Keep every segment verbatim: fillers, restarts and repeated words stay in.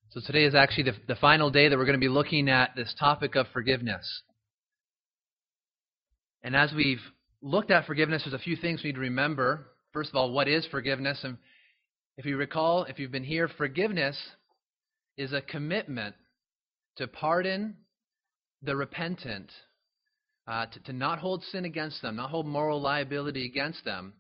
So today is actually the, the final day that we're going to be looking at this topic of forgiveness. And as we've looked at forgiveness, there's a few things we need to remember. First of all, what is forgiveness? And if you recall, if you've been here, forgiveness is a commitment to pardon the repentant, uh, to, to not hold sin against them, not hold moral liability against them.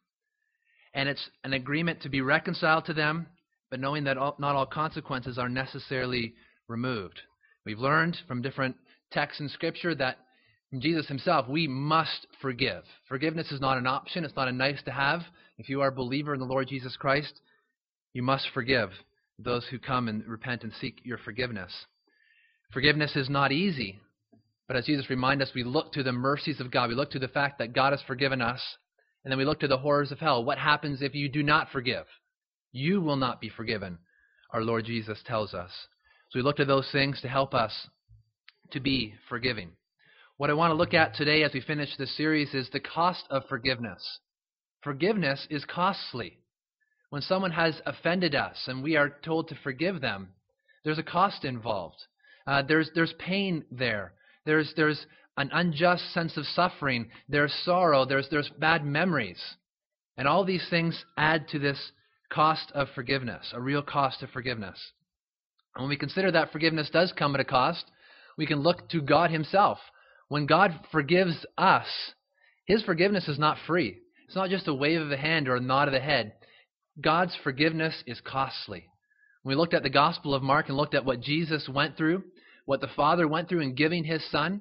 And it's an agreement to be reconciled to them, but knowing that all, not all consequences are necessarily removed. We've learned from different texts in Scripture that from Jesus himself, we must forgive. Forgiveness is not an option. It's not a nice to have. If you are a believer in the Lord Jesus Christ, you must forgive those who come and repent and seek your forgiveness. Forgiveness is not easy, but as Jesus reminds us, we look to the mercies of God. We look to the fact that God has forgiven us, and then we look to the horrors of hell. What happens if you do not forgive? You will not be forgiven, our Lord Jesus tells us. So we look to those things to help us to be forgiving. What I want to look at today as we finish this series is the cost of forgiveness. Forgiveness is costly. When someone has offended us and we are told to forgive them, there's a cost involved. Uh, there's there's pain there. There's there's an unjust sense of suffering. There's sorrow. There's there's bad memories. And all these things add to this cost of forgiveness, a real cost of forgiveness. And when we consider that forgiveness does come at a cost, we can look to God himself. When God forgives us, his forgiveness is not free. It's not just a wave of the hand or a nod of the head. God's forgiveness is costly. When we looked at the Gospel of Mark and looked at what Jesus went through, what the Father went through in giving his Son,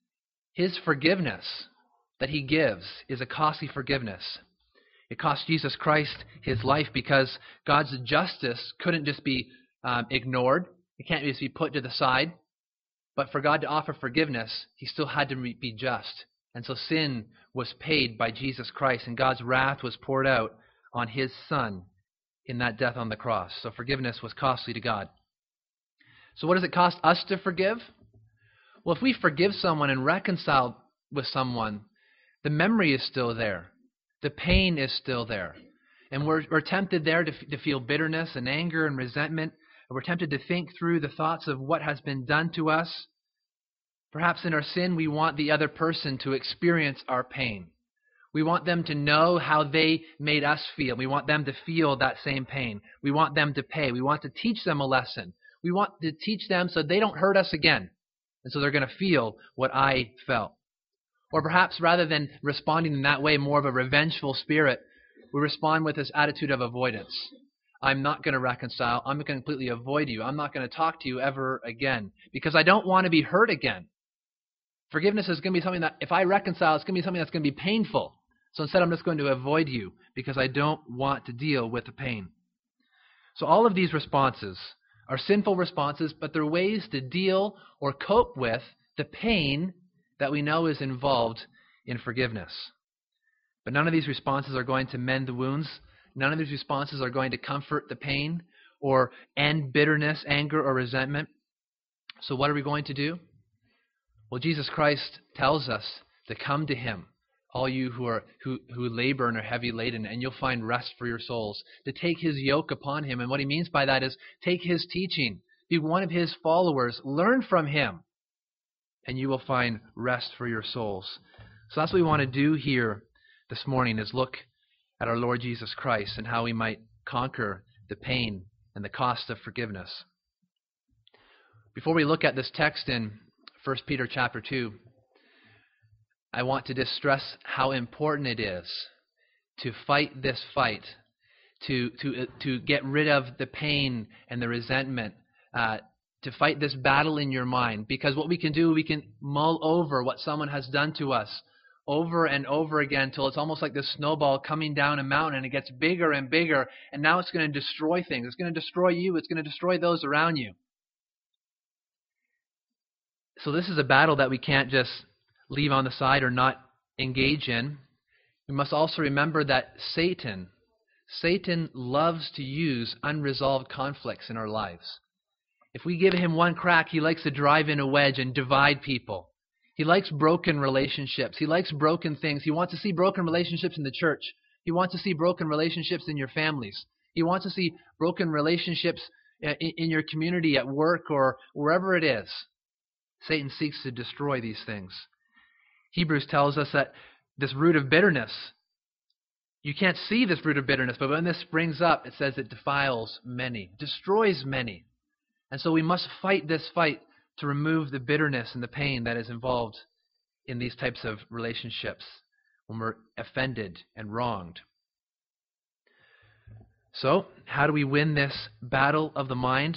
his forgiveness that he gives is a costly forgiveness. It cost Jesus Christ his life because God's justice couldn't just be um, ignored. It can't just be put to the side. But for God to offer forgiveness, he still had to be just. And so sin was paid by Jesus Christ, and God's wrath was poured out on his Son in that death on the cross. So forgiveness was costly to God. So what does it cost us to forgive? Well, if we forgive someone and reconcile with someone, the memory is still there. The pain is still there. And we're, we're tempted there to, to feel bitterness and anger and resentment. And we're tempted to think through the thoughts of what has been done to us. Perhaps in our sin, we want the other person to experience our pain. We want them to know how they made us feel. We want them to feel that same pain. We want them to pay. We want to teach them a lesson. We want to teach them so they don't hurt us again. And so they're going to feel what I felt. Or perhaps rather than responding in that way, more of a revengeful spirit, we respond with this attitude of avoidance. I'm not going to reconcile. I'm going to completely avoid you. I'm not going to talk to you ever again because I don't want to be hurt again. Forgiveness is going to be something that if I reconcile, it's going to be something that's going to be painful. So instead, I'm just going to avoid you because I don't want to deal with the pain. So all of these responses are sinful responses, but they're ways to deal or cope with the pain that we know is involved in forgiveness. But none of these responses are going to mend the wounds. None of these responses are going to comfort the pain or end bitterness, anger, or resentment. So what are we going to do? Well, Jesus Christ tells us to come to him, all you who are who, who labor and are heavy laden, and you'll find rest for your souls. To take his yoke upon him. And what he means by that is take his teaching. Be one of his followers. Learn from him. And you will find rest for your souls. So that's what we want to do here this morning is look at our Lord Jesus Christ and how we might conquer the pain and the cost of forgiveness. Before we look at this text in First Peter chapter two, I want to just stress how important it is to fight this fight, to to to get rid of the pain and the resentment, uh, to fight this battle in your mind. Because what we can do, we can mull over what someone has done to us over and over again till it's almost like this snowball coming down a mountain, and it gets bigger and bigger, and now it's going to destroy things. It's going to destroy you. It's going to destroy those around you. So this is a battle that we can't just leave on the side or not engage in. We must also remember that Satan, Satan loves to use unresolved conflicts in our lives. If we give him one crack, he likes to drive in a wedge and divide people. He likes broken relationships. He likes broken things. He wants to see broken relationships in the church. He wants to see broken relationships in your families. He wants to see broken relationships in, in your community, at work, or wherever it is. Satan seeks to destroy these things. Hebrews tells us that this root of bitterness, you can't see this root of bitterness, but when this springs up, it says it defiles many, destroys many. And so we must fight this fight to remove the bitterness and the pain that is involved in these types of relationships when we're offended and wronged. So, how do we win this battle of the mind?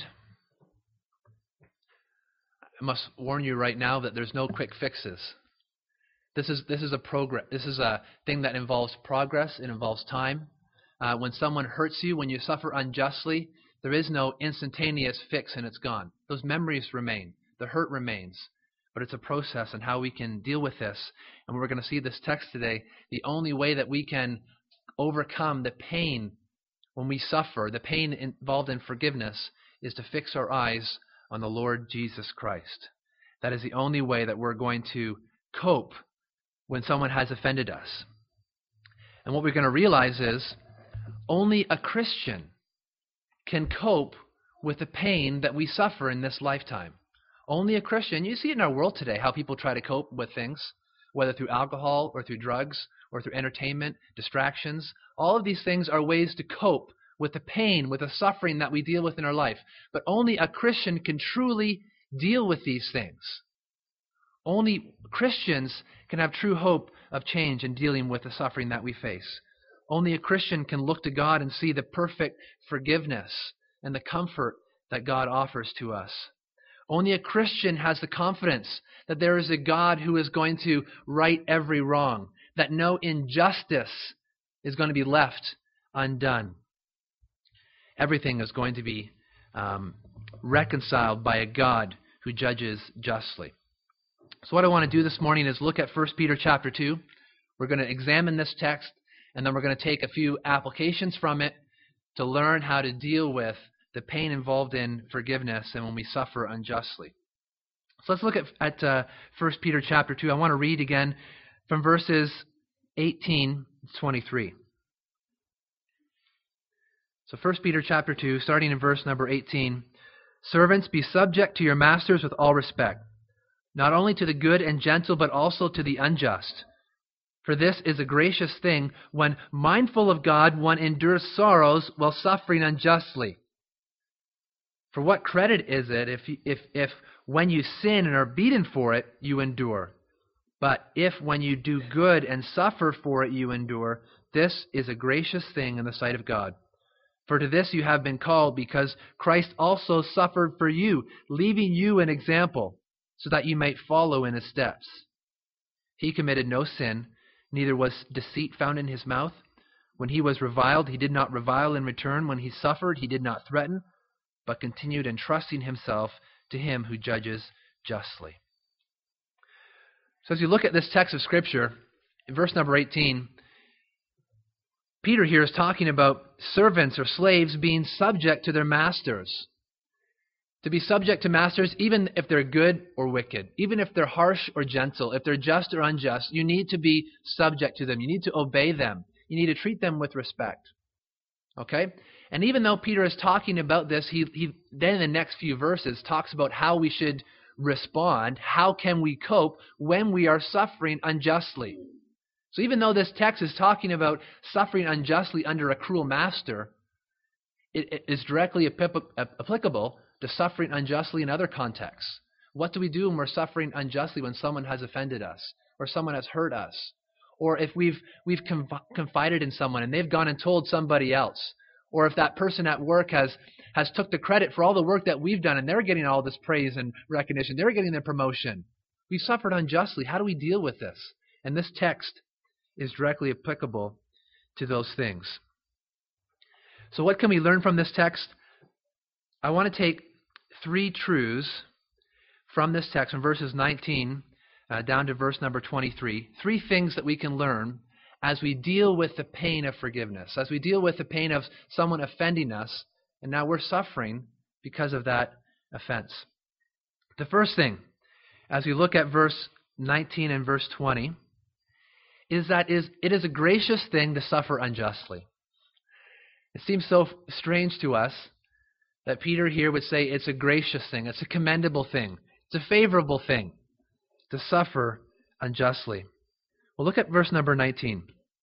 I must warn you right now that there's no quick fixes. This is this is a progress. This is a thing that involves progress. It involves time. Uh, when someone hurts you, when you suffer unjustly, there is no instantaneous fix and it's gone. Those memories remain. The hurt remains. But it's a process and how we can deal with this. And we're going to see this text today. The only way that we can overcome the pain when we suffer, the pain involved in forgiveness, is to fix our eyes on the Lord Jesus Christ. That is the only way that we're going to cope when someone has offended us. And what we're going to realize is only a Christian can cope with the pain that we suffer in this lifetime. Only a Christian. You see it in our world today, how people try to cope with things, whether through alcohol or through drugs or through entertainment, distractions. All of these things are ways to cope with the pain, with the suffering that we deal with in our life. But only a Christian can truly deal with these things. Only Christians can have true hope of change in dealing with the suffering that we face. Only a Christian can look to God and see the perfect forgiveness and the comfort that God offers to us. Only a Christian has the confidence that there is a God who is going to right every wrong, that no injustice is going to be left undone. Everything is going to be um, reconciled by a God who judges justly. So what I want to do this morning is look at First Peter chapter two. We're going to examine this text, and then we're going to take a few applications from it to learn how to deal with the pain involved in forgiveness and when we suffer unjustly. So let's look at, at uh, First Peter chapter two. I want to read again from verses eighteen to twenty-three. So First Peter chapter two, starting in verse number eighteen. Servants, be subject to your masters with all respect, not only to the good and gentle, but also to the unjust. For this is a gracious thing, when mindful of God, one endures sorrows while suffering unjustly. For what credit is it if, if, if when you sin and are beaten for it, you endure? But if when you do good and suffer for it, you endure, this is a gracious thing in the sight of God. For to this you have been called, because Christ also suffered for you, leaving you an example, so that you might follow in his steps. He committed no sin, neither was deceit found in his mouth. When he was reviled, he did not revile in return. When he suffered, he did not threaten, but continued entrusting himself to him who judges justly. So as you look at this text of Scripture, in verse number eighteen, Peter here is talking about servants or slaves being subject to their masters. To be subject to masters, even if they're good or wicked, even if they're harsh or gentle, if they're just or unjust, you need to be subject to them. You need to obey them. You need to treat them with respect. Okay? And even though Peter is talking about this, he, he then in the next few verses talks about how we should respond, how can we cope when we are suffering unjustly. So even though this text is talking about suffering unjustly under a cruel master, it, it is directly applicable to suffering unjustly in other contexts. What do we do when we're suffering unjustly when someone has offended us or someone has hurt us? Or if we've we've confided in someone and they've gone and told somebody else, or if that person at work has has took the credit for all the work that we've done and they're getting all this praise and recognition, they're getting their promotion. We've suffered unjustly. How do we deal with this? And this text is directly applicable to those things. So what can we learn from this text? I want to take three truths from this text, from verses nineteen uh, down to verse number twenty-three. Three things that we can learn as we deal with the pain of forgiveness, as we deal with the pain of someone offending us, and now we're suffering because of that offense. The first thing, as we look at verse nineteen and verse twenty, is that is it is a gracious thing to suffer unjustly. It seems so strange to us that Peter here would say it's a gracious thing, it's a commendable thing, it's a favorable thing to suffer unjustly. Well, look at verse number nineteen.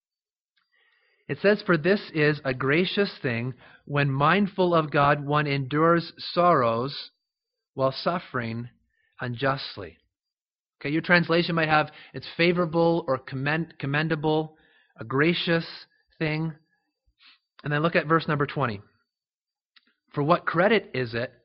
It says, "For this is a gracious thing when mindful of God one endures sorrows while suffering unjustly." Okay, your translation might have it's favorable or commend, commendable, a gracious thing. And then look at verse number twenty. "For what credit is it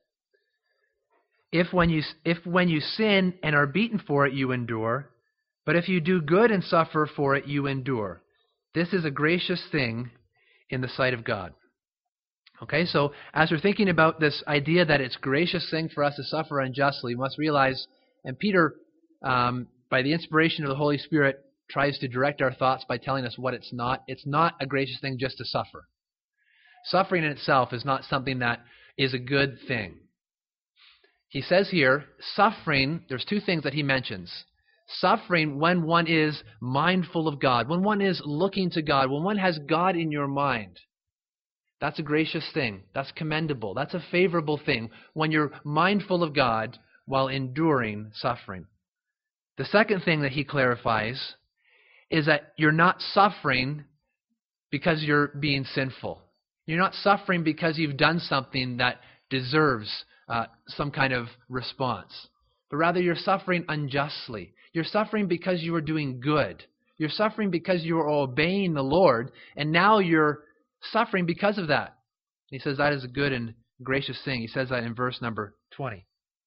if when you if when you sin and are beaten for it you endure, but if you do good and suffer for it you endure? This is a gracious thing in the sight of God." Okay, so as we're thinking about this idea that it's a gracious thing for us to suffer unjustly, we must realize, and Peter, um, by the inspiration of the Holy Spirit, tries to direct our thoughts by telling us what it's not. It's not a gracious thing just to suffer. Suffering in itself is not something that is a good thing. He says here, suffering, there's two things that he mentions. Suffering when one is mindful of God, when one is looking to God, when one has God in your mind. That's a gracious thing. That's commendable. That's a favorable thing when you're mindful of God while enduring suffering. The second thing that he clarifies is that you're not suffering because you're being sinful. You're not suffering because you've done something that deserves uh, some kind of response. But rather you're suffering unjustly. You're suffering because you are doing good. You're suffering because you are obeying the Lord, and now you're suffering because of that. He says that is a good and gracious thing. He says that in verse number twenty.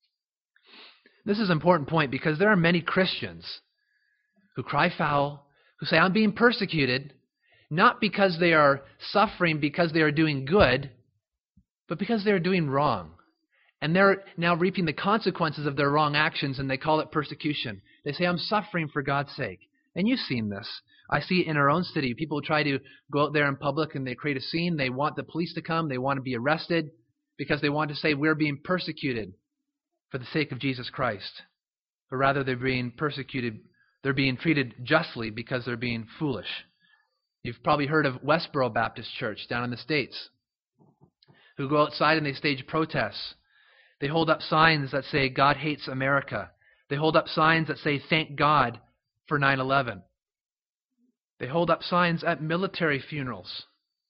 This is an important point because there are many Christians who cry foul, who say, I'm being persecuted, not because they are suffering because they are doing good, but because they are doing wrong. And they're now reaping the consequences of their wrong actions, and they call it persecution. They say, I'm suffering for God's sake. And you've seen this. I see it in our own city. People try to go out there in public and they create a scene. They want the police to come. They want to be arrested because they want to say we're being persecuted for the sake of Jesus Christ. But rather they're being persecuted. They're being treated justly because they're being foolish. You've probably heard of Westboro Baptist Church down in the States, who go outside and they stage protests. They hold up signs that say, God hates America. They hold up signs that say, thank God for nine eleven. They hold up signs at military funerals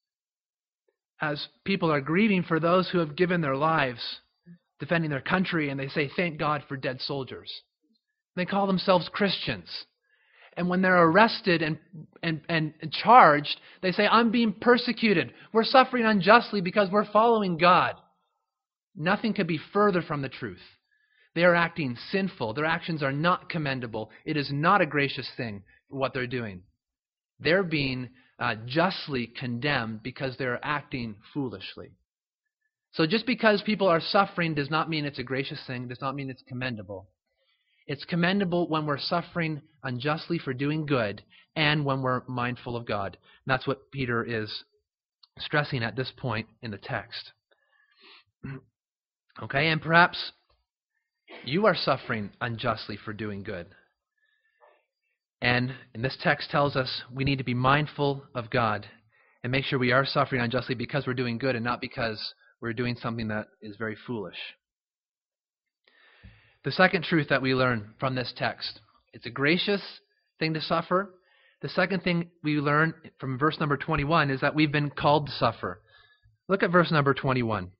as people are grieving for those who have given their lives defending their country, and they say, thank God for dead soldiers. They call themselves Christians. And when they're arrested and, and, and charged, they say, I'm being persecuted. We're suffering unjustly because we're following God. Nothing could be further from the truth. They are acting sinful. Their actions are not commendable. It is not a gracious thing for what they're doing. They're being uh, justly condemned because they're acting foolishly. So just because people are suffering does not mean it's a gracious thing, does not mean it's commendable. It's commendable when we're suffering unjustly for doing good and when we're mindful of God. And that's what Peter is stressing at this point in the text. Okay, and perhaps you are suffering unjustly for doing good. And, and this text tells us we need to be mindful of God and make sure we are suffering unjustly because we're doing good and not because we're doing something that is very foolish. The second truth that we learn from this text, it's a gracious thing to suffer. The second thing we learn from verse number twenty-one is that we've been called to suffer. Look at verse number twenty-one.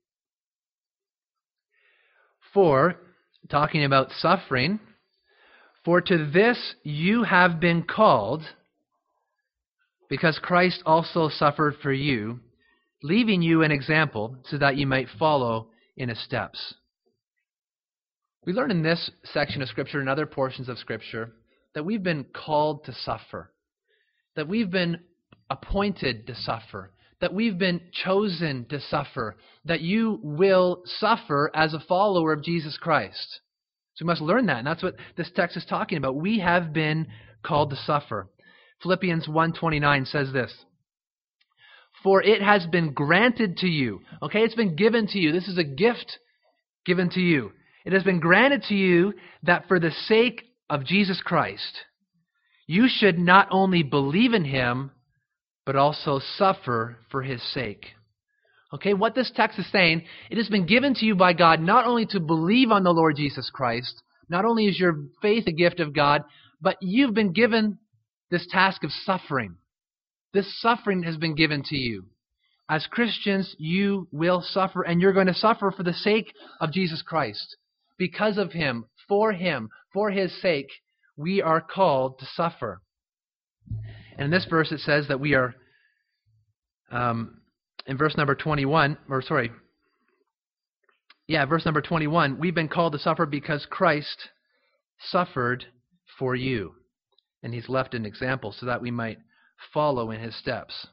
For, talking about suffering, for to this you have been called, because Christ also suffered for you, leaving you an example so that you might follow in his steps. We learn in this section of Scripture and other portions of Scripture that we've been called to suffer, that we've been appointed to suffer, that we've been chosen to suffer, that you will suffer as a follower of Jesus Christ. So we must learn that, and that's what this text is talking about. We have been called to suffer. Philippians one twenty-nine says this, for it has been granted to you. Okay, it's been given to you. This is a gift given to you. It has been granted to you that for the sake of Jesus Christ, you should not only believe in him, but also suffer for his sake. Okay, what this text is saying, it has been given to you by God not only to believe on the Lord Jesus Christ, not only is your faith a gift of God, but you've been given this task of suffering. This suffering has been given to you. As Christians, you will suffer, and you're going to suffer for the sake of Jesus Christ. Because of Him, for Him, for His sake, we are called to suffer. And in this verse it says that we are, um, in verse number twenty-one, or sorry, yeah, verse number twenty-one, we've been called to suffer because Christ suffered for you. And He's left an example so that we might follow in His steps.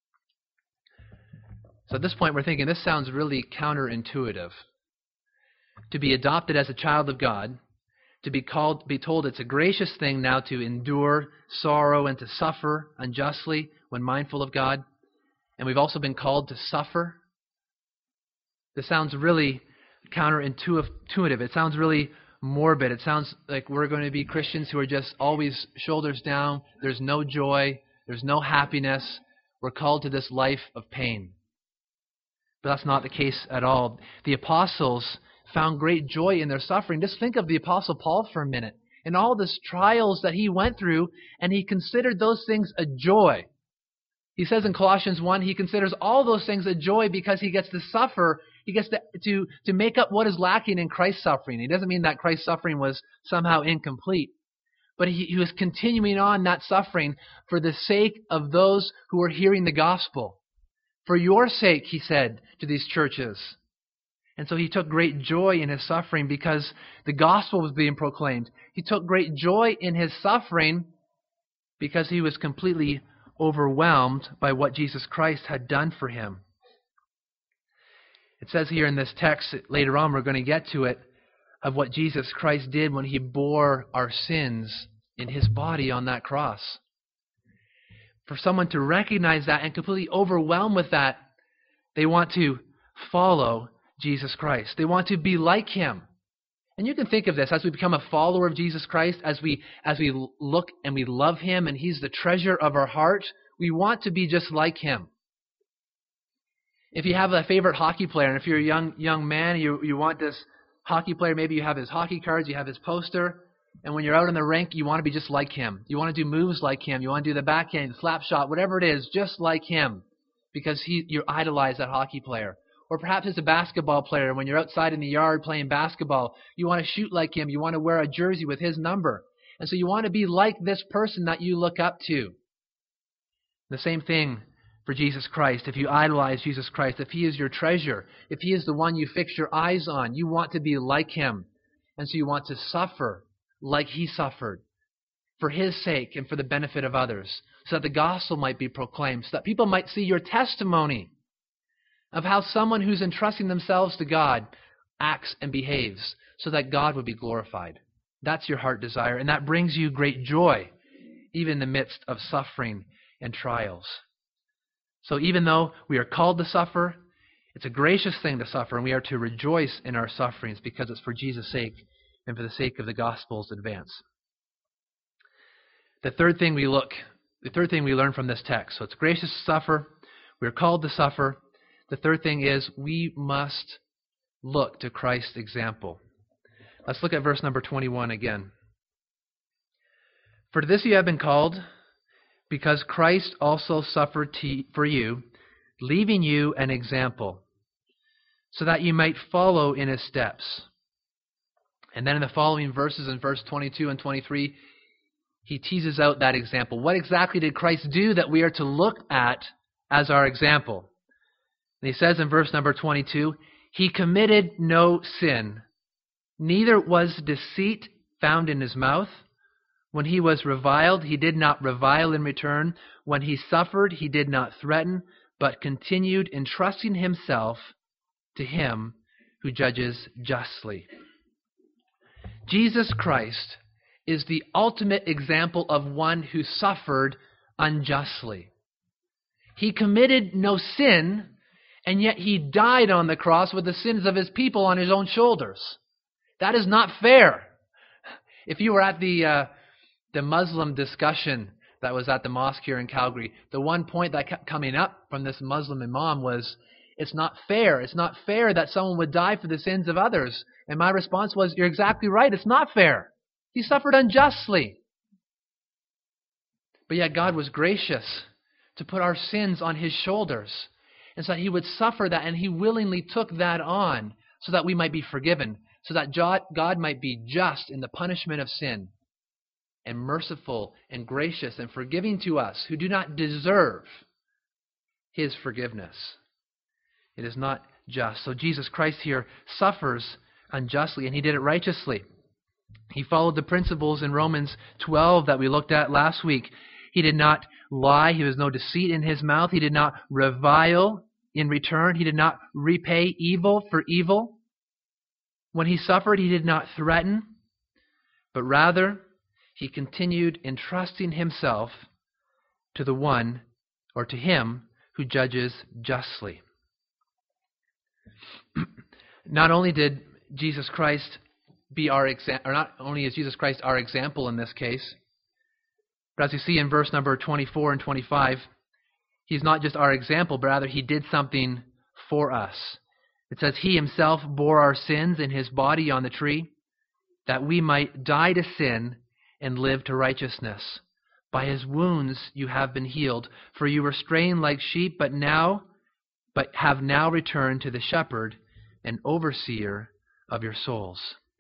So at this point we're thinking this sounds really counterintuitive. To be adopted as a child of God, to be called, be told it's a gracious thing now to endure sorrow and to suffer unjustly when mindful of God. And we've also been called to suffer. This sounds really counterintuitive. It sounds really morbid. It sounds like we're going to be Christians who are just always shoulders down. There's no joy. There's no happiness. We're called to this life of pain. But that's not the case at all. The apostles found great joy in their suffering. Just think of the Apostle Paul for a minute. And all these trials that he went through, and he considered those things a joy. He says in Colossians one, he considers all those things a joy because he gets to suffer. He gets to, to, to make up what is lacking in Christ's suffering. He doesn't mean that Christ's suffering was somehow incomplete. But he, he was continuing on that suffering for the sake of those who were hearing the gospel. For your sake, he said to these churches. And so he took great joy in his suffering because the gospel was being proclaimed. He took great joy in his suffering because he was completely overwhelmed by what Jesus Christ had done for him. It says here in this text, later on we're going to get to it, of what Jesus Christ did when he bore our sins in his body on that cross. For someone to recognize that and completely overwhelmed with that, they want to follow Jesus Christ. They want to be like him. And you can think of this as we become a follower of Jesus Christ, as we as we look and we love him and he's the treasure of our heart, we want to be just like him. If you have a favorite hockey player, and if you're a young young man, you you want this hockey player, maybe you have his hockey cards, you have his poster, and when you're out in the rink, you want to be just like him. You want to do moves like him. You want to do the backhand, slap shot, whatever it is, just like him, because he you idolize that hockey player. Or perhaps it's a basketball player. When you're outside in the yard playing basketball, you want to shoot like him. You want to wear a jersey with his number. And so you want to be like this person that you look up to. The same thing for Jesus Christ. If you idolize Jesus Christ, if he is your treasure, if he is the one you fix your eyes on, you want to be like him. And so you want to suffer like he suffered for his sake and for the benefit of others, so that the gospel might be proclaimed, so that people might see your testimony of how someone who's entrusting themselves to God acts and behaves, so that God would be glorified. That's your heart desire, and that brings you great joy, even in the midst of suffering and trials. So even though we are called to suffer, it's a gracious thing to suffer, and we are to rejoice in our sufferings because it's for Jesus' sake and for the sake of the gospel's advance. The third thing we look, the third thing we learn from this text, so it's gracious to suffer, we are called to suffer. The third thing is we must look to Christ's example. Let's look at verse number twenty-one again. For this you have been called, because Christ also suffered to, for you, leaving you an example, so that you might follow in his steps. And then in the following verses, in verse twenty-two and twenty-three, he teases out that example. What exactly did Christ do that we are to look at as our example? And he says in verse number twenty-two, he committed no sin, neither was deceit found in his mouth. When he was reviled, he did not revile in return. When he suffered, he did not threaten, but continued entrusting himself to him who judges justly. Jesus Christ is the ultimate example of one who suffered unjustly. He committed no sin, and yet he died on the cross with the sins of his people on his own shoulders. That is not fair. If you were at the uh, the Muslim discussion that was at the mosque here in Calgary, the one point that kept coming up from this Muslim imam was, it's not fair. It's not fair that someone would die for the sins of others. And my response was, you're exactly right. It's not fair. He suffered unjustly. But yet God was gracious to put our sins on his shoulders, and so that he would suffer that, and he willingly took that on so that we might be forgiven, so that God might be just in the punishment of sin, and merciful and gracious and forgiving to us who do not deserve his forgiveness. It is not just. So Jesus Christ here suffers unjustly, and he did it righteously. He followed the principles in Romans twelve that we looked at last week. He did not lie. He was no deceit in his mouth. He did not revile in return. He did not repay evil for evil. When he suffered, he did not threaten, but rather he continued entrusting himself to the one, or to him, who judges justly. Not only did Jesus Christ be our example, or not only is Jesus Christ our example in this case, but as you see in verse number twenty-four and twenty-five, he's not just our example, but rather he did something for us. It says, he himself bore our sins in his body on the tree, that we might die to sin and live to righteousness. By his wounds you have been healed, for you were straying like sheep, but now, but have now returned to the shepherd and overseer of your souls.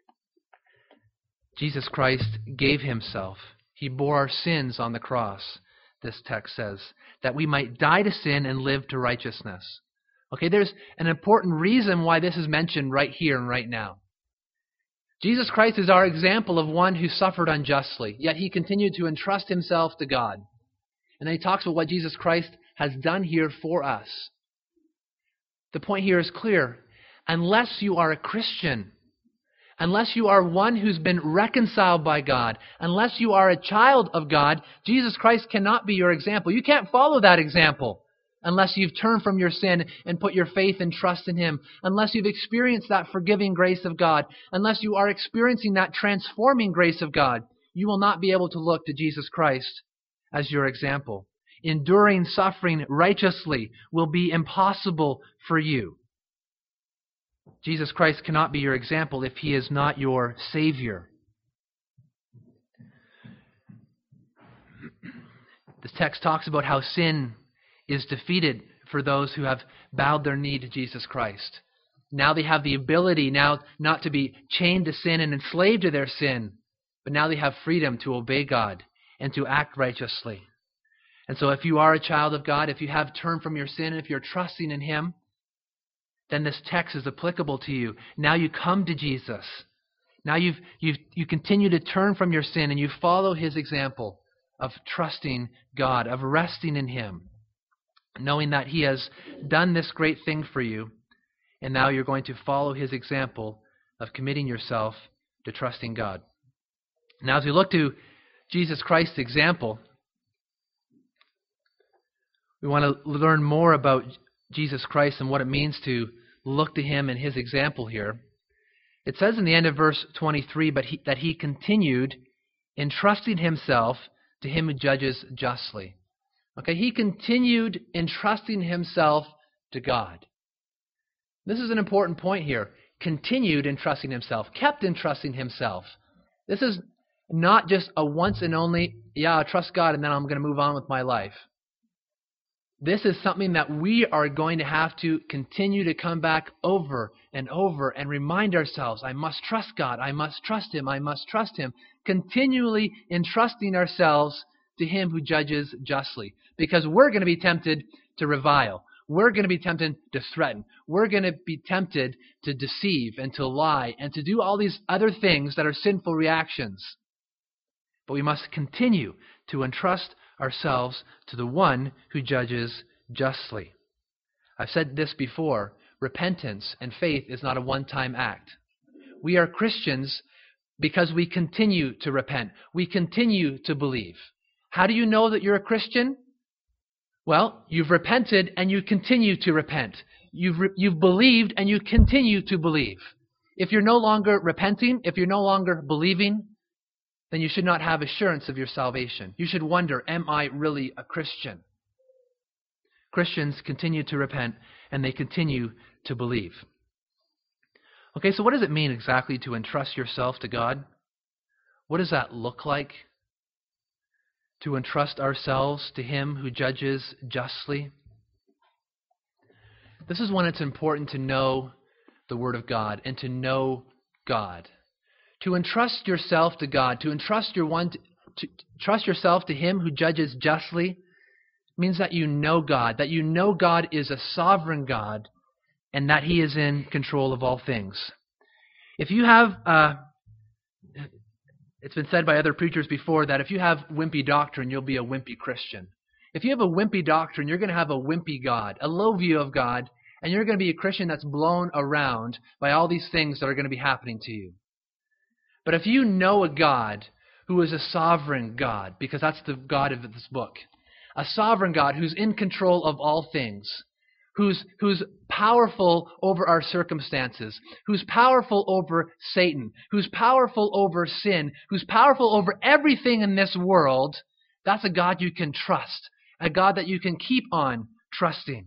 Jesus Christ gave himself. He bore our sins on the cross, this text says, that we might die to sin and live to righteousness. Okay, there's an important reason why this is mentioned right here and right now. Jesus Christ is our example of one who suffered unjustly, yet he continued to entrust himself to God. And then he talks about what Jesus Christ has done here for us. The point here is clear. Unless you are a Christian, unless you are one who's been reconciled by God, unless you are a child of God, Jesus Christ cannot be your example. You can't follow that example unless you've turned from your sin and put your faith and trust in him, unless you've experienced that forgiving grace of God, unless you are experiencing that transforming grace of God. You will not be able to look to Jesus Christ as your example. Enduring suffering righteously will be impossible for you. Jesus Christ cannot be your example if he is not your Savior. This text talks about how sin is defeated for those who have bowed their knee to Jesus Christ. Now they have the ability now not to be chained to sin and enslaved to their sin, but now they have freedom to obey God and to act righteously. And so if you are a child of God, if you have turned from your sin, if you're trusting in him, then this text is applicable to you. Now you come to Jesus. Now you've, you've, you continue to turn from your sin and you follow his example of trusting God, of resting in him, knowing that he has done this great thing for you, and now you're going to follow his example of committing yourself to trusting God. Now as we look to Jesus Christ's example, we want to learn more about Jesus Christ and what it means to look to him and his example here. It says in the end of verse twenty-three, but he, that he continued entrusting himself to him who judges justly. Okay, he continued entrusting himself to God. This is an important point here. Continued entrusting himself, kept entrusting himself. This is not just a once and only, yeah, I'll trust God and then I'm going to move on with my life. This is something that we are going to have to continue to come back over and over and remind ourselves, I must trust God, I must trust him, I must trust him. Continually entrusting ourselves to him who judges justly. Because we're going to be tempted to revile. We're going to be tempted to threaten. We're going to be tempted to deceive and to lie and to do all these other things that are sinful reactions. But we must continue to entrust ourselves to the one who judges justly. I've said this before, repentance and faith is not a one-time act. We are Christians because we continue to repent. We continue to believe. How do you know that you're a Christian? Well, you've repented and you continue to repent. You've, re- you've believed and you continue to believe. If you're no longer repenting, if you're no longer believing, then you should not have assurance of your salvation. You should wonder, am I really a Christian? Christians continue to repent and they continue to believe. Okay, so what does it mean exactly to entrust yourself to God? What does that look like? To entrust ourselves to Him who judges justly? This is when it's important to know the Word of God and to know God. To entrust yourself to God, to entrust your one, to, to trust yourself to Him who judges justly, means that you know God, that you know God is a sovereign God, and that He is in control of all things. If you have, uh, it's been said by other preachers before that if you have wimpy doctrine, you'll be a wimpy Christian. If you have a wimpy doctrine, you're going to have a wimpy God, a low view of God, and you're going to be a Christian that's blown around by all these things that are going to be happening to you. But if you know a God who is a sovereign God, because that's the God of this book, a sovereign God who's in control of all things, who's, who's powerful over our circumstances, who's powerful over Satan, who's powerful over sin, who's powerful over everything in this world, that's a God you can trust, a God that you can keep on trusting.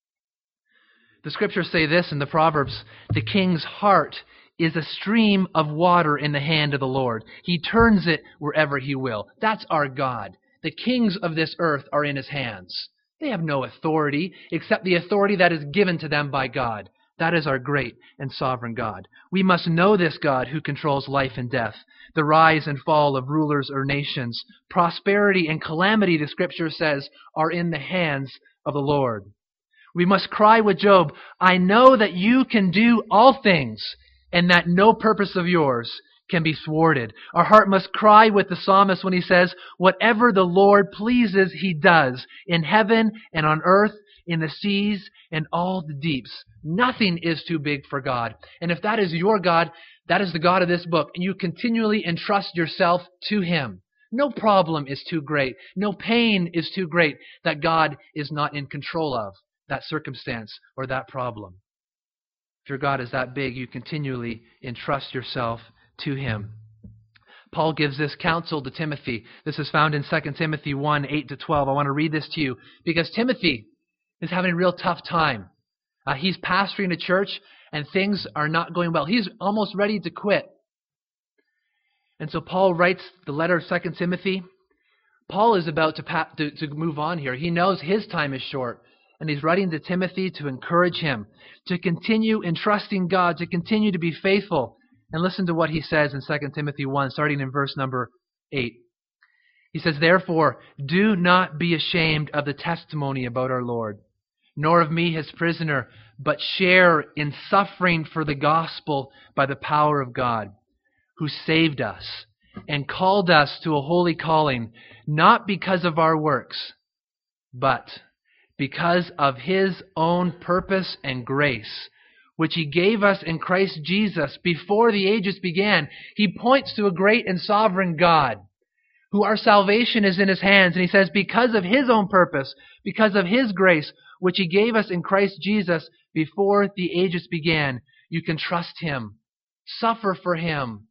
The scriptures say this in the Proverbs, the king's heart is a stream of water in the hand of the Lord. He turns it wherever He will. That's our God. The kings of this earth are in His hands. They have no authority except the authority that is given to them by God. That is our great and sovereign God. We must know this God who controls life and death, the rise and fall of rulers or nations. Prosperity and calamity, the scripture says, are in the hands of the Lord. We must cry with Job, I know that you can do all things, and that no purpose of yours can be thwarted. Our heart must cry with the psalmist when he says, whatever the Lord pleases, He does, in heaven and on earth, in the seas and all the deeps. Nothing is too big for God. And if that is your God, that is the God of this book, and you continually entrust yourself to Him. No problem is too great. No pain is too great that God is not in control of that circumstance or that problem. If your God is that big, you continually entrust yourself to Him. Paul gives this counsel to Timothy. This is found in Second Timothy one, eight to twelve. I want to read this to you because Timothy is having a real tough time. Uh, he's pastoring a church and things are not going well. He's almost ready to quit. And so Paul writes the letter of Second Timothy. Paul is about to, pa- to, to move on here. He knows his time is short. And he's writing to Timothy to encourage him to continue in trusting God, to continue to be faithful. And listen to what he says in Second Timothy one, starting in verse number eight. He says, therefore, do not be ashamed of the testimony about our Lord, nor of me, His prisoner, but share in suffering for the gospel by the power of God, who saved us and called us to a holy calling, not because of our works, but because of His own purpose and grace, which He gave us in Christ Jesus before the ages began. He points to a great and sovereign God, who our salvation is in His hands. And He says, because of His own purpose, because of His grace, which He gave us in Christ Jesus before the ages began, you can trust Him, suffer for Him.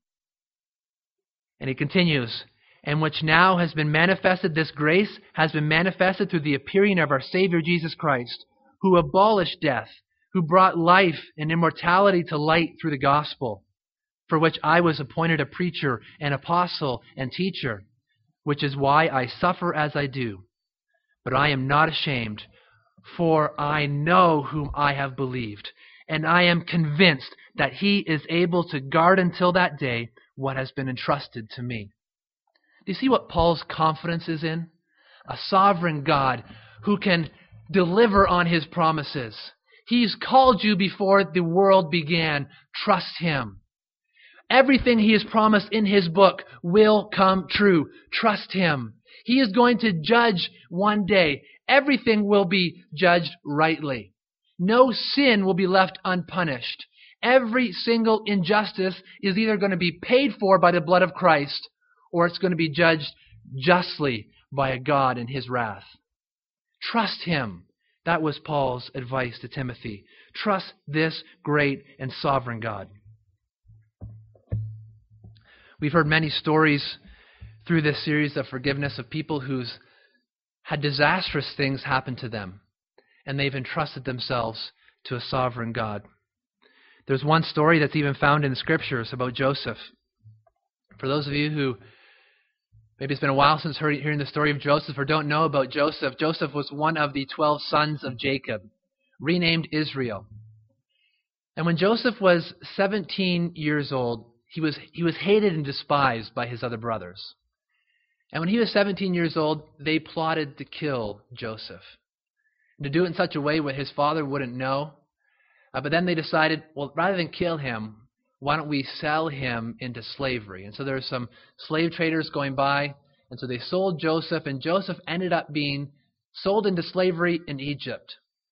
And He continues, and which now has been manifested, this grace has been manifested through the appearing of our Savior Jesus Christ, who abolished death, who brought life and immortality to light through the gospel, for which I was appointed a preacher, an apostle, and teacher, which is why I suffer as I do. But I am not ashamed, for I know whom I have believed, and I am convinced that He is able to guard until that day what has been entrusted to me. Do you see what Paul's confidence is in? A sovereign God who can deliver on His promises. He's called you before the world began. Trust Him. Everything He has promised in His book will come true. Trust Him. He is going to judge one day. Everything will be judged rightly. No sin will be left unpunished. Every single injustice is either going to be paid for by the blood of Christ, or it's going to be judged justly by a God in His wrath. Trust Him. That was Paul's advice to Timothy. Trust this great and sovereign God. We've heard many stories through this series of forgiveness of people who's had disastrous things happen to them, and they've entrusted themselves to a sovereign God. There's one story that's even found in the Scriptures about Joseph. For those of you who, maybe it's been a while since hearing the story of Joseph or don't know about Joseph, Joseph was one of the twelve sons of Jacob, renamed Israel. And when Joseph was seventeen years old, he was, he was hated and despised by his other brothers. And when he was seventeen years old, they plotted to kill Joseph. And to do it in such a way where his father wouldn't know. Uh, but then they decided, well, rather than kill him, why don't we sell him into slavery? And so there were some slave traders going by, and so they sold Joseph, and Joseph ended up being sold into slavery in Egypt.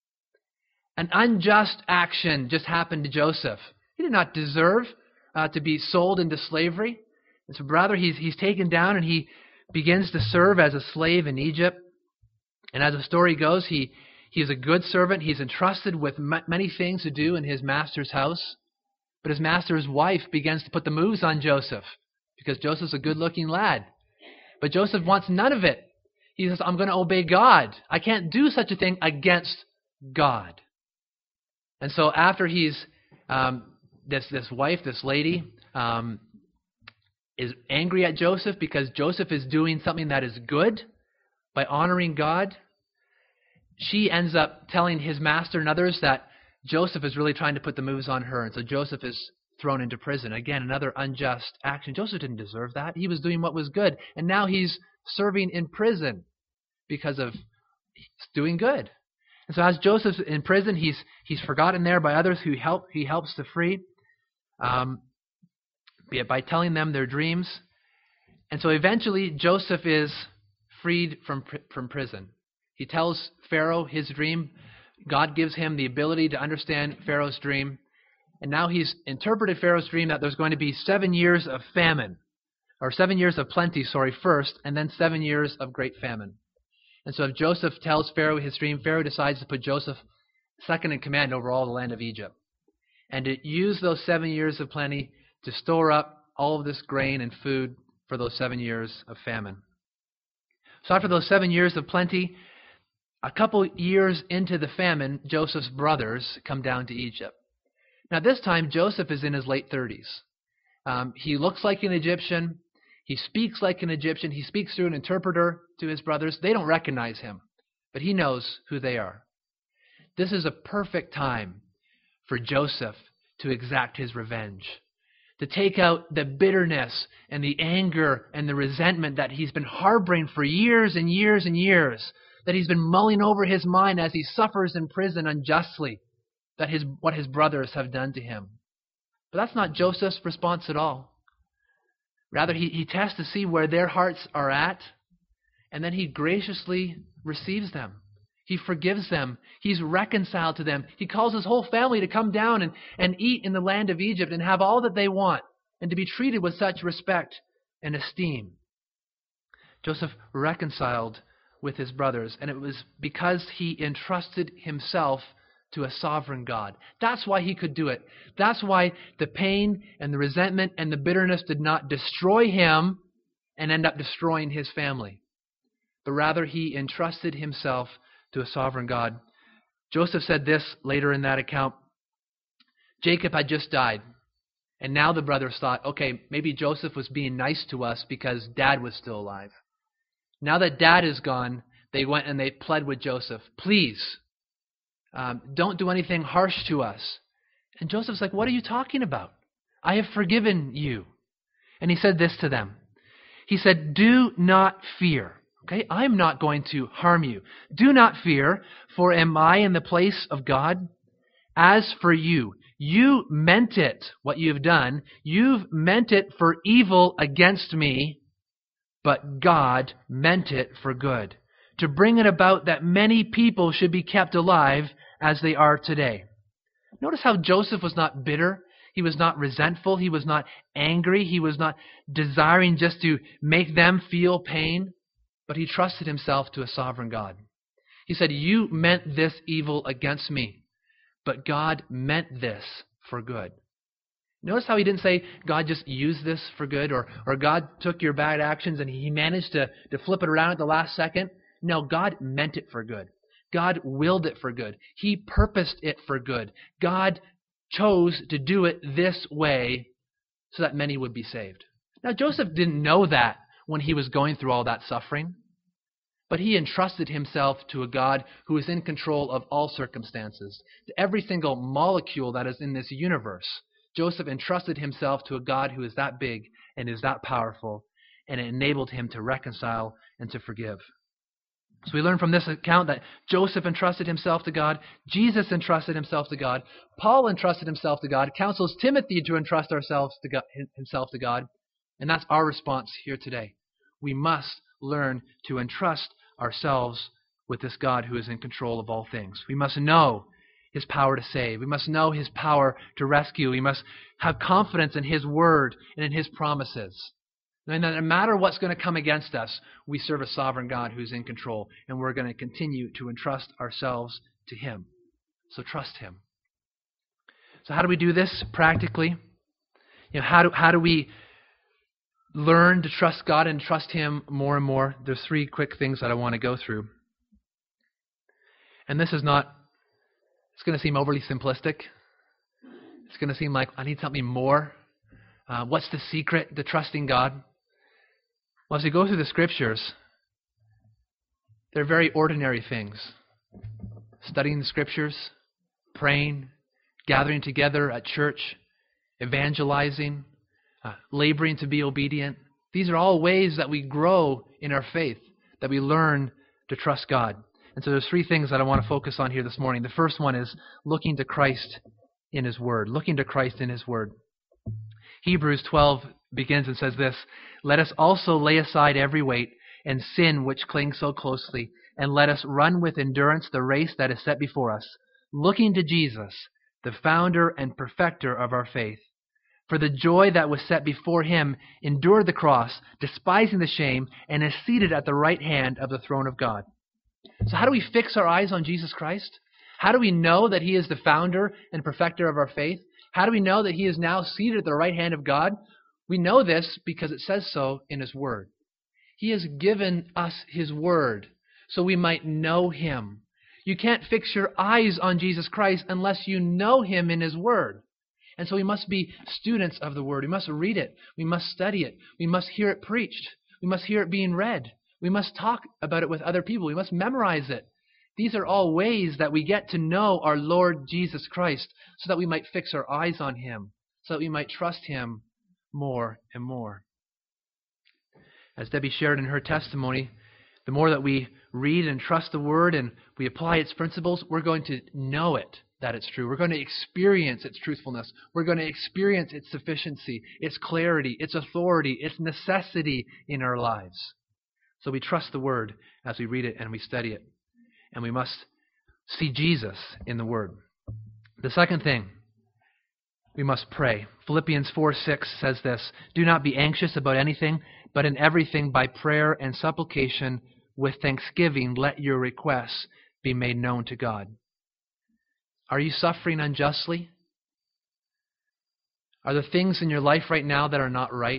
An unjust action just happened to Joseph. He did not deserve uh, to be sold into slavery. And so rather, he's, he's taken down, and he begins to serve as a slave in Egypt. And as the story goes, he He is a good servant. He's entrusted with many things to do in his master's house. But his master's wife begins to put the moves on Joseph because Joseph's a good-looking lad. But Joseph wants none of it. He says, I'm going to obey God. I can't do such a thing against God. And so after he's, um, this, this wife, this lady, um, is angry at Joseph because Joseph is doing something that is good by honoring God, she ends up telling his master and others that Joseph is really trying to put the moves on her. And so Joseph is thrown into prison. Again, another unjust action. Joseph didn't deserve that. He was doing what was good. And now he's serving in prison because of doing good. And so as Joseph's in prison, he's he's forgotten there by others who help he helps to free, um, be it by telling them their dreams. And so eventually Joseph is freed from from prison. He tells Pharaoh his dream. God gives him the ability to understand Pharaoh's dream. And now he's interpreted Pharaoh's dream that there's going to be seven years of famine, or seven years of plenty, sorry, first, and then seven years of great famine. And so if Joseph tells Pharaoh his dream, Pharaoh decides to put Joseph second in command over all the land of Egypt, and to use those seven years of plenty to store up all of this grain and food for those seven years of famine. So after those seven years of plenty, a couple years into the famine, Joseph's brothers come down to Egypt. Now this time, Joseph is in his late thirties. Um, he looks like an Egyptian. He speaks like an Egyptian. He speaks through an interpreter to his brothers. They don't recognize him, but he knows who they are. This is a perfect time for Joseph to exact his revenge, to take out the bitterness and the anger and the resentment that he's been harboring for years and years and years, that he's been mulling over his mind as he suffers in prison unjustly, that his what his brothers have done to him. But that's not Joseph's response at all. Rather, he, he tests to see where their hearts are at, and then he graciously receives them. He forgives them. He's reconciled to them. He calls his whole family to come down and, and eat in the land of Egypt and have all that they want, and to be treated with such respect and esteem. Joseph reconciled with his brothers, and it was because he entrusted himself to a sovereign God. That's why he could do it. That's why the pain and the resentment and the bitterness did not destroy him and end up destroying his family, but rather he entrusted himself to a sovereign God. Joseph said this later in that account. Jacob had just died, and now the brothers thought, okay, maybe Joseph was being nice to us because Dad was still alive. Now that Dad is gone, they went and they pled with Joseph, please, um, don't do anything harsh to us. And Joseph's like, what are you talking about? I have forgiven you. And he said this to them. He said, do not fear. Okay, I'm not going to harm you. Do not fear, for am I in the place of God? As for you, you meant it, what you've done. You've meant it for evil against me, but God meant it for good, to bring it about that many people should be kept alive as they are today. Notice how Joseph was not bitter. He was not resentful. He was not angry. He was not desiring just to make them feel pain, but he trusted himself to a sovereign God. He said, you meant this evil against me, but God meant this for good. Notice how he didn't say, God just used this for good, or, or God took your bad actions and he managed to, to flip it around at the last second. No, God meant it for good. God willed it for good. He purposed it for good. God chose to do it this way so that many would be saved. Now, Joseph didn't know that when he was going through all that suffering, but he entrusted himself to a God who is in control of all circumstances. Every single molecule that is in this universe, Joseph entrusted himself to a God who is that big and is that powerful, and it enabled him to reconcile and to forgive. So we learn from this account that Joseph entrusted himself to God, Jesus entrusted himself to God, Paul entrusted himself to God, counsels Timothy to entrust ourselves to God, himself to God, and that's our response here today. We must learn to entrust ourselves with this God who is in control of all things. We must know His power to save. We must know His power to rescue. We must have confidence in His word and in His promises. And no matter what's going to come against us, we serve a sovereign God who's in control, and we're going to continue to entrust ourselves to Him. So trust Him. So how do we do this practically? You know, how do how do we learn to trust God and trust Him more and more? There's three quick things that I want to go through. And this is not, it's going to seem overly simplistic. It's going to seem like I need something more. Uh, what's the secret to trusting God? Well, as we go through the Scriptures, they're very ordinary things. Studying the Scriptures, praying, gathering together at church, evangelizing, uh, laboring to be obedient. These are all ways that we grow in our faith, that we learn to trust God. And so there's three things that I want to focus on here this morning. The first one is looking to Christ in His Word. Looking to Christ in His Word. Hebrews twelve begins and says this, "Let us also lay aside every weight and sin which clings so closely, and let us run with endurance the race that is set before us, looking to Jesus, the founder and perfecter of our faith. For the joy that was set before Him endured the cross, despising the shame, and is seated at the right hand of the throne of God." So how do we fix our eyes on Jesus Christ? How do we know that He is the founder and perfecter of our faith? How do we know that He is now seated at the right hand of God? We know this because it says so in His Word. He has given us His Word so we might know Him. You can't fix your eyes on Jesus Christ unless you know Him in His Word. And so we must be students of the Word. We must read it. We must study it. We must hear it preached. We must hear it being read. We must talk about it with other people. We must memorize it. These are all ways that we get to know our Lord Jesus Christ so that we might fix our eyes on Him, so that we might trust Him more and more. As Debbie shared in her testimony, the more that we read and trust the Word and we apply its principles, we're going to know it, that it's true. We're going to experience its truthfulness. We're going to experience its sufficiency, its clarity, its authority, its necessity in our lives. So we trust the Word as we read it and we study it. And we must see Jesus in the Word. The second thing, we must pray. Philippians four six says this, "Do not be anxious about anything, but in everything by prayer and supplication with thanksgiving let your requests be made known to God." Are you suffering unjustly? Are there things in your life right now that are not right?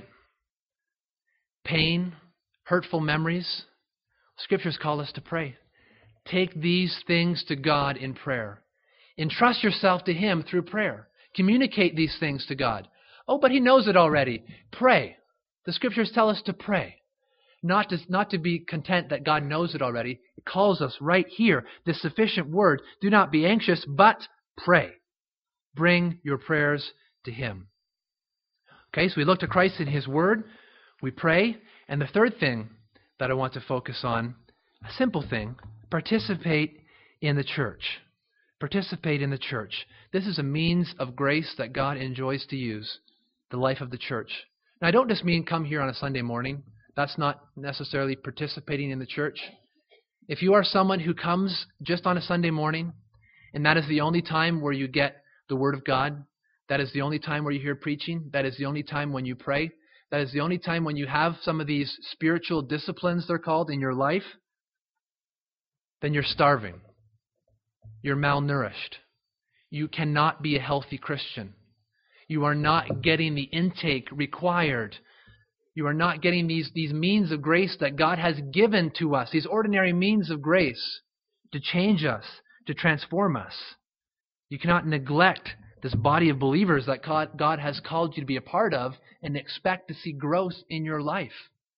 Pain, hurtful memories? Scriptures call us to pray. Take these things to God in prayer. Entrust yourself to Him through prayer. Communicate these things to God. Oh, but He knows it already. Pray. The Scriptures tell us to pray. Not to, not to be content that God knows it already. It calls us right here, this sufficient word. Do not be anxious, but pray. Bring your prayers to Him. Okay, so we look to Christ in His Word. We pray. And the third thing that I want to focus on, a simple thing, participate in the church. Participate in the church. This is a means of grace that God enjoys to use, the life of the church. Now, I don't just mean come here on a Sunday morning. That's not necessarily participating in the church. If you are someone who comes just on a Sunday morning, and that is the only time where you get the Word of God, that is the only time where you hear preaching, that is the only time when you pray, that is the only time when you have some of these spiritual disciplines, they're called, in your life, then you're starving. You're malnourished. You cannot be a healthy Christian. You are not getting the intake required. You are not getting these, these means of grace that God has given to us, these ordinary means of grace. to change us, to transform us. You cannot neglect this body of believers that God has called you to be a part of and expect to see growth in your life.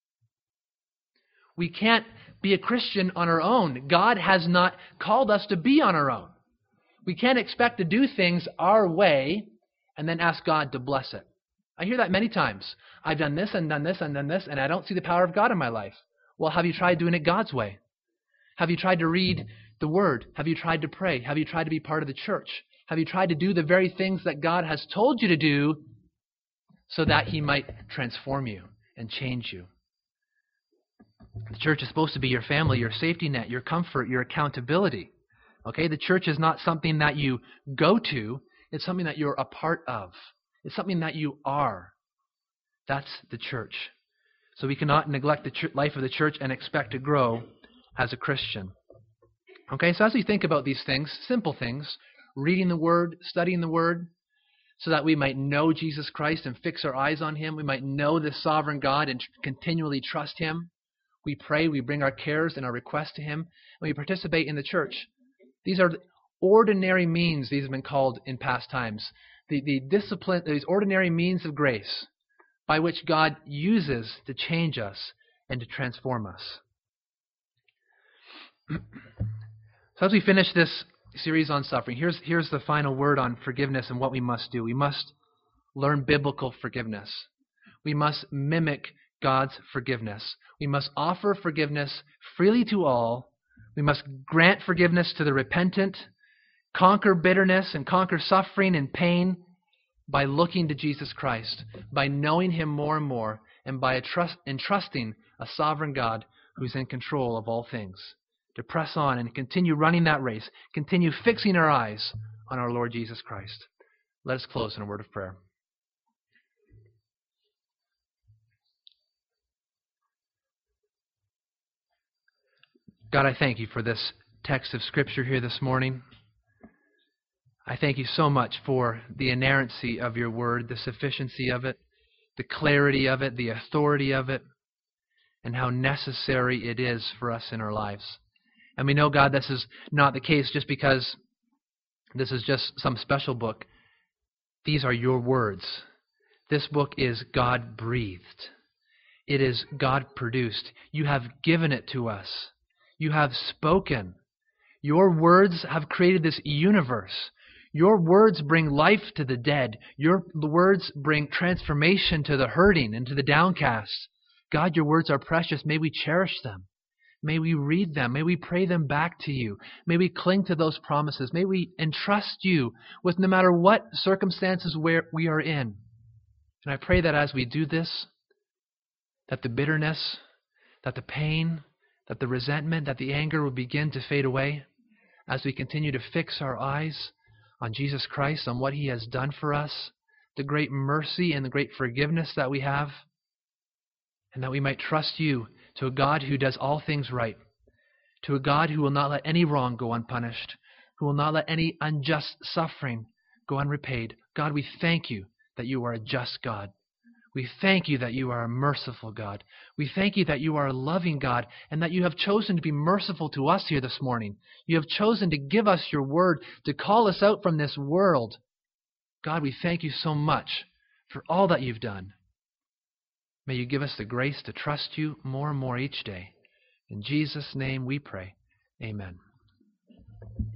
We can't be a Christian on our own. God has not called us to be on our own. We can't expect to do things our way and then ask God to bless it. I hear that many times. I've done this and done this and done this, and I don't see the power of God in my life. Well, have you tried doing it God's way? Have you tried to read the Word? Have you tried to pray? Have you tried to be part of the church? Have you tried to do the very things that God has told you to do so that He might transform you and change you? The church is supposed to be your family, your safety net, your comfort, your accountability. Okay, the church is not something that you go to. It's something that you're a part of. It's something that you are. That's the church. So we cannot neglect the ch- life of the church and expect to grow as a Christian. Okay, so as we think about these things, simple things, reading the Word, studying the Word, so that we might know Jesus Christ and fix our eyes on Him, we might know the sovereign God and tr- continually trust Him. We pray, we bring our cares and our requests to Him, and we participate in the church. These are ordinary means, these have been called in past times. The, the discipline, these ordinary means of grace by which God uses to change us and to transform us. So as we finish this series on suffering, here's, here's the final word on forgiveness and what we must do. We must learn biblical forgiveness. We must mimic God's forgiveness. We must offer forgiveness freely to all. We must grant forgiveness to the repentant, conquer bitterness and conquer suffering and pain by looking to Jesus Christ, by knowing Him more and more, and by trust, entrusting a sovereign God who's in control of all things. To press on and continue running that race, continue fixing our eyes on our Lord Jesus Christ. Let us close in a word of prayer. God, I thank You for this text of Scripture here this morning. I thank You so much for the inerrancy of Your Word, the sufficiency of it, the clarity of it, the authority of it, and how necessary it is for us in our lives. And we know, God, this is not the case just because this is just some special book. These are Your words. This book is God-breathed. It is God-produced. You have given it to us. You have spoken. Your words have created this universe. Your words bring life to the dead. Your words bring transformation to the hurting and to the downcast. God, Your words are precious. May we cherish them. May we read them. May we pray them back to You. May we cling to those promises. May we entrust You with no matter what circumstances where we are in. And I pray that as we do this, that the bitterness, that the pain, that the resentment, that the anger will begin to fade away as we continue to fix our eyes on Jesus Christ, on what He has done for us, the great mercy and the great forgiveness that we have, and that we might trust You, to a God who does all things right, to a God who will not let any wrong go unpunished, who will not let any unjust suffering go unrepaid. God, we thank You that You are a just God. We thank You that You are a merciful God. We thank You that You are a loving God and that You have chosen to be merciful to us here this morning. You have chosen to give us Your word, to call us out from this world. God, we thank You so much for all that You've done. May You give us the grace to trust You more and more each day. In Jesus' name we pray. Amen.